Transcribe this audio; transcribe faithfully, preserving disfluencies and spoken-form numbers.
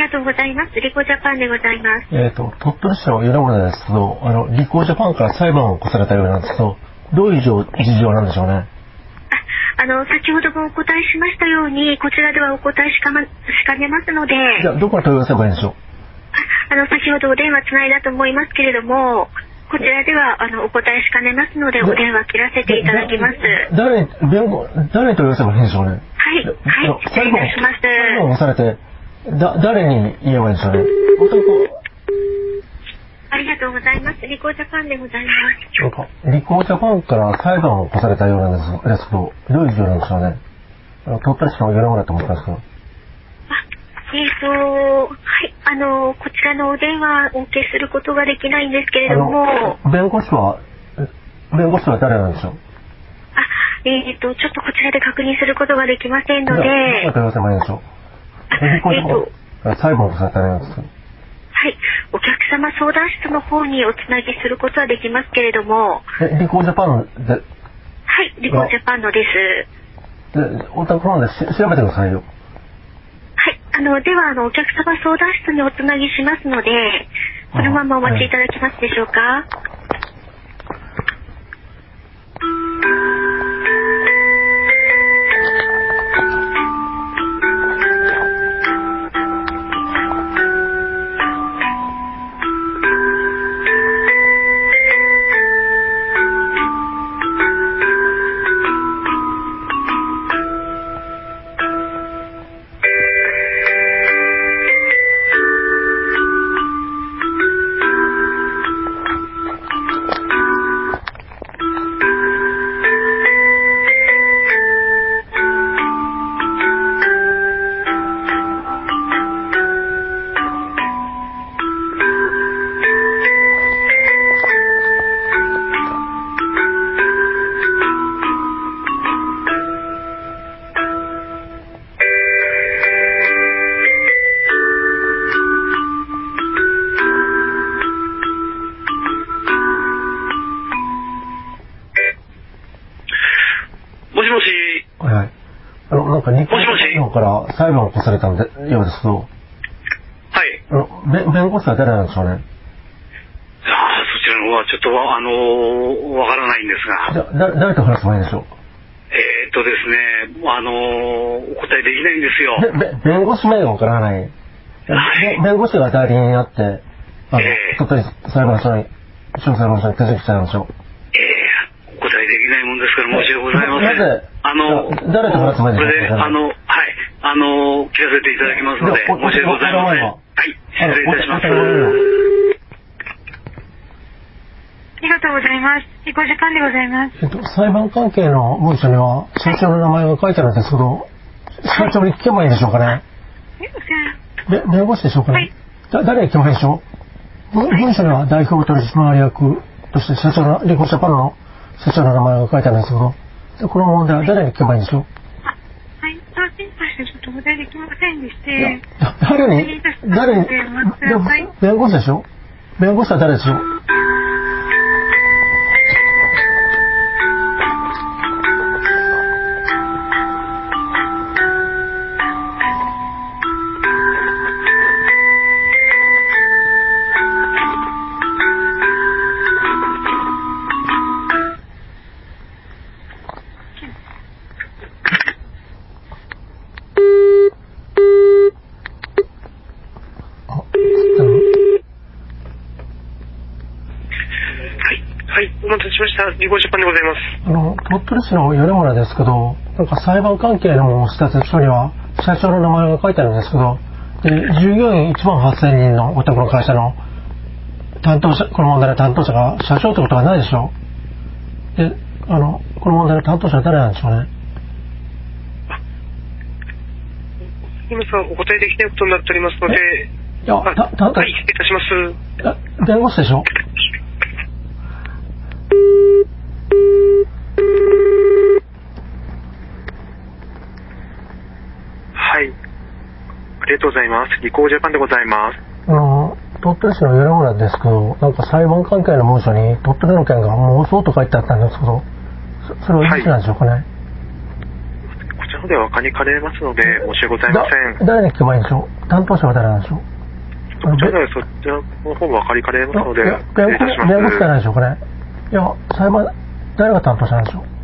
がとうございます。リコジャパンでございます。 えっと、鳥取市の米村ですけど、あの、リコジャパンから裁判を起こされたようなんですけど、どういう事情なんでしょうね。 あの、先ほどもお答えしましたように、こちらではお答えしかま、しかねますので。 じゃあ、どこに問い合わせればいいんでしょう。 あの、先ほどお電話つないだと思いますけれども、こちらでは、あの、お答えしかねますので、お電話切らせていただきます。 誰に、弁護、誰に問い合わせればいいんでしょうね。 はい、はい、失礼いたします。 裁判をされて、だ、誰に言えばいいんでしょうね。 ありがとうございます。リコージャパンでございます。 なんか、リコージャパンから裁判を起こされたようなんですですけど、どういう事情なんでしょうね。あの、鳥取市の米村と思ったんですけど。あ、 えーと、はい、あの、こちらのお電話をお受けすることができないんですけれども。 弁護士は、弁護士は誰なんでしょう。 あ、えーと、ちょっとこちらで確認することができませんので。 どう問い合わせればいいんでしょう。リコージャパン、裁判を起こされたようなんですけど。 はい、お客様相談室の方におつなぎすることはできますけれども。 え、リコージャパンで。はいい、リコージャパンのです。 で、お宅の方で調べてくださいよ。 はい、あの、では、あの、お客様相談室におつなぎしますので、このままお待ちいただけますでしょうか。はいから裁判を起こされたのでようですけど、はい、あの弁護士は誰なんでしょうね。 ああ、そちらの方はちょっとあのー、わからないんですが。 じゃあ誰と話せばいいんでしょう。 えー、っとですね、あのー、お答えできないんですよ。 弁護士名がわからない。はい、弁護士が代理人になって、あの、えー、鳥取裁判所に、小裁判所に手続きしたんでしょう。 えー、お答えできないもんですから申し訳ございません。 なぜ、 あの、 誰と話せばいいんでしょう。 これで、あの、はい、あの、切らせていただきますので、申し訳ございません。はい、失礼いたします。 ありがとうございます。リコジャパンでございます。 えっと、裁判関係の文書には、社長の名前が書いてあるんですけど、社長に聞けばいいんでしょうかね。べ弁護士でしょうかね。はい、だ誰に聞けばいいでしょう。文書には代表取締役として社長の、リコジャパンの社長の名前が書いてあるんですけど、この問題は誰に聞けばいいんでしょう。 はい、そう心配してちょっとお答えできませんでして。 誰に、誰に、弁護士でしょ。弁護士は誰でしょう。 リコジャパンでございます。 あの、鳥取市の米村ですけど、なんか裁判関係の施設書には社長の名前が書いてあるんですけど、で従業員いちまんはっせんにんのお宅の会社の担当者、この問題の担当者が社長ってことはないでしょう。で、あの、この問題の担当者は誰なんでしょうね。 今さんお答えできないことになっておりますので、 いや、た、た、 はい、失礼いたします。 弁護士でしょ。 はい、ありがとうございます。リコージャパンでございます。 あの、鳥取市の米村ですけど、なんか裁判関係の文書に鳥取の件が妄想と書いてあったんですけど、そ、それは事実なんでしょうかね。 はい、こちらの方では分かりかねますので、申し訳ございません。 誰に聞けばいいんでしょう？担当者は誰なんでしょう？ こちらではそちらの方も分かりかねますので、 失礼いたします。弁護士じゃないでしょうかね。いや、裁判、誰が担当者なんでしょう？